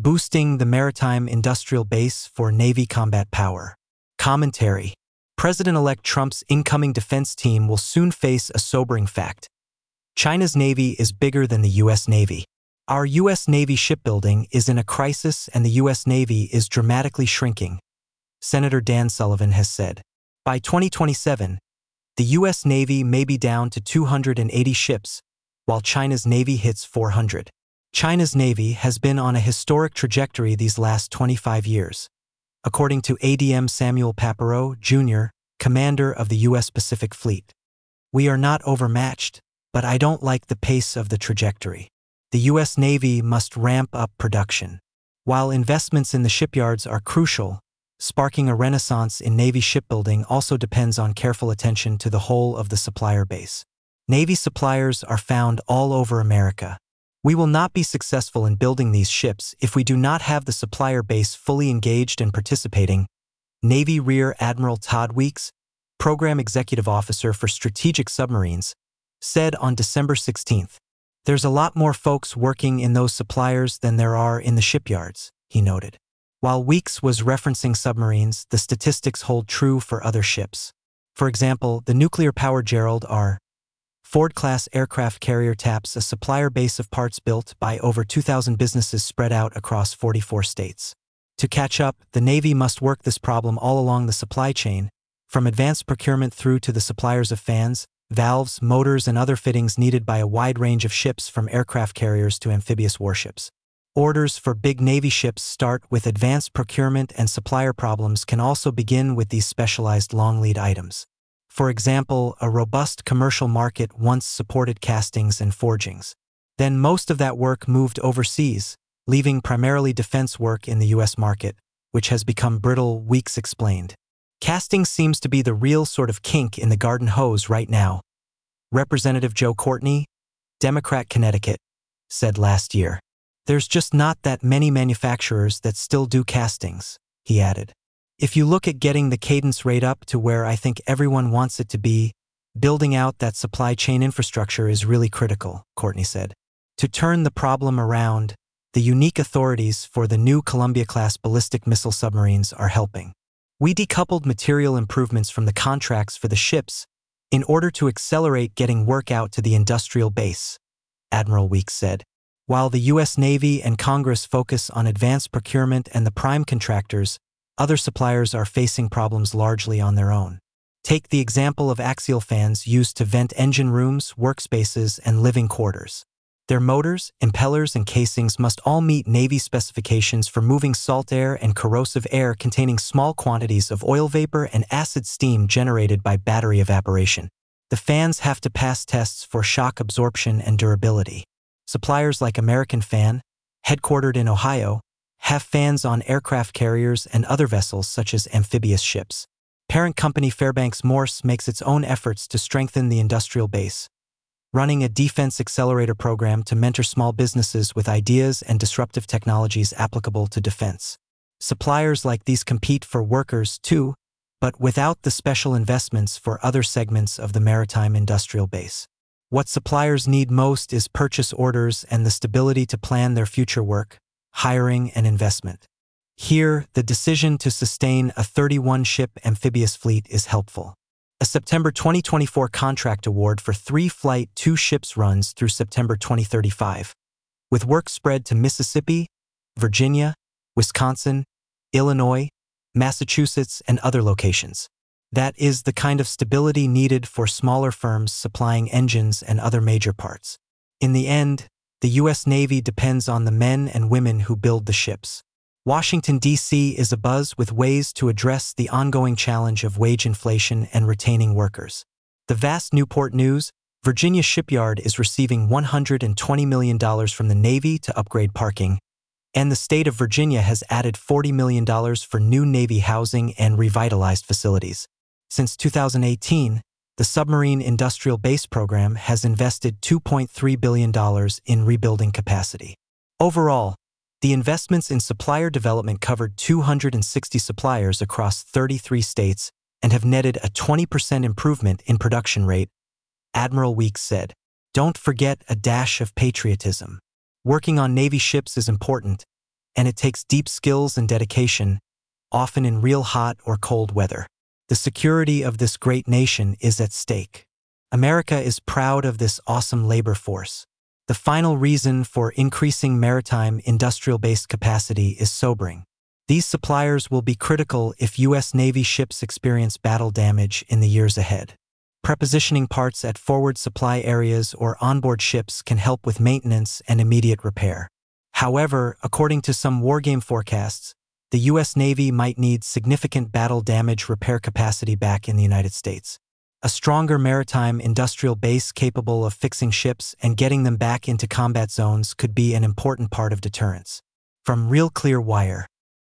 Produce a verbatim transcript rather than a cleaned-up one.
boosting the maritime industrial base for Navy combat power. Commentary. President-elect Trump's incoming defense team will soon face a sobering fact. China's Navy is bigger than the U S Navy. Our U S Navy shipbuilding is in a crisis and the U S Navy is dramatically shrinking, Senator Dan Sullivan has said. By twenty twenty-seven, the U S Navy may be down to two hundred eighty ships, while China's Navy hits four hundred. China's Navy has been on a historic trajectory these last twenty-five years, according to A D M Samuel Papero, Junior, commander of the U S Pacific Fleet. We are not overmatched, but I don't like the pace of the trajectory. The U S Navy must ramp up production. While investments in the shipyards are crucial, sparking a renaissance in Navy shipbuilding also depends on careful attention to the whole of the supplier base. Navy suppliers are found all over America. We will not be successful in building these ships if we do not have the supplier base fully engaged and participating, Navy Rear Admiral Todd Weeks, Program Executive Officer for Strategic Submarines, said on December sixteenth. There's a lot more folks working in those suppliers than there are in the shipyards, he noted. While Weeks was referencing submarines, the statistics hold true for other ships. For example, the nuclear-powered Gerald R. Ford-class aircraft carrier taps a supplier base of parts built by over two thousand businesses spread out across forty-four states. To catch up, the Navy must work this problem all along the supply chain, from advanced procurement through to the suppliers of fans, valves, motors, and other fittings needed by a wide range of ships from aircraft carriers to amphibious warships. Orders for big Navy ships start with advanced procurement, and supplier problems can also begin with these specialized long lead items. For example, a robust commercial market once supported castings and forgings. Then most of that work moved overseas, leaving primarily defense work in the U S market, which has become brittle, Weeks explained. Casting seems to be the real sort of kink in the garden hose right now, Representative Joe Courtney, Democrat Connecticut, said last year. There's just not that many manufacturers that still do castings, he added. If you look at getting the cadence rate up to where I think everyone wants it to be, building out that supply chain infrastructure is really critical, Courtney said. To turn the problem around, the unique authorities for the new Columbia-class ballistic missile submarines are helping. We decoupled material improvements from the contracts for the ships in order to accelerate getting work out to the industrial base, Admiral Weeks said. While the U S Navy and Congress focus on advanced procurement and the prime contractors, other suppliers are facing problems largely on their own. Take the example of axial fans used to vent engine rooms, workspaces, and living quarters. Their motors, impellers, and casings must all meet Navy specifications for moving salt air and corrosive air containing small quantities of oil vapor and acid steam generated by battery evaporation. The fans have to pass tests for shock absorption and durability. Suppliers like American Fan, headquartered in Ohio, have fans on aircraft carriers and other vessels such as amphibious ships. Parent company Fairbanks Morse makes its own efforts to strengthen the industrial base, running a defense accelerator program to mentor small businesses with ideas and disruptive technologies applicable to defense. Suppliers like these compete for workers too, but without the special investments for other segments of the maritime industrial base. What suppliers need most is purchase orders and the stability to plan their future work, hiring, and investment. Here, the decision to sustain a thirty-one ship amphibious fleet is helpful. A September twenty twenty-four contract award for three Flight two ships runs through September twenty thirty-five, with work spread to Mississippi, Virginia, Wisconsin, Illinois, Massachusetts, and other locations. That is the kind of stability needed for smaller firms supplying engines and other major parts. In the end, the U S Navy depends on the men and women who build the ships. Washington, D C is abuzz with ways to address the ongoing challenge of wage inflation and retaining workers. The vast Newport News, Virginia shipyard is receiving one hundred twenty million dollars from the Navy to upgrade parking, and the state of Virginia has added forty million dollars for new Navy housing and revitalized facilities. Since two thousand eighteen, the Submarine Industrial Base Program has invested two point three billion dollars in rebuilding capacity. Overall, the investments in supplier development covered two hundred sixty suppliers across thirty-three states and have netted a twenty percent improvement in production rate, Admiral Weeks said. Don't forget a dash of patriotism. Working on Navy ships is important, and it takes deep skills and dedication, often in real hot or cold weather. The security of this great nation is at stake. America is proud of this awesome labor force. The final reason for increasing maritime industrial-based capacity is sobering. These suppliers will be critical if U S Navy ships experience battle damage in the years ahead. Prepositioning parts at forward supply areas or onboard ships can help with maintenance and immediate repair. However, according to some wargame forecasts, the U S Navy might need significant battle damage repair capacity back in the United States. A stronger maritime industrial base capable of fixing ships and getting them back into combat zones could be an important part of deterrence. From Real Clear Wire.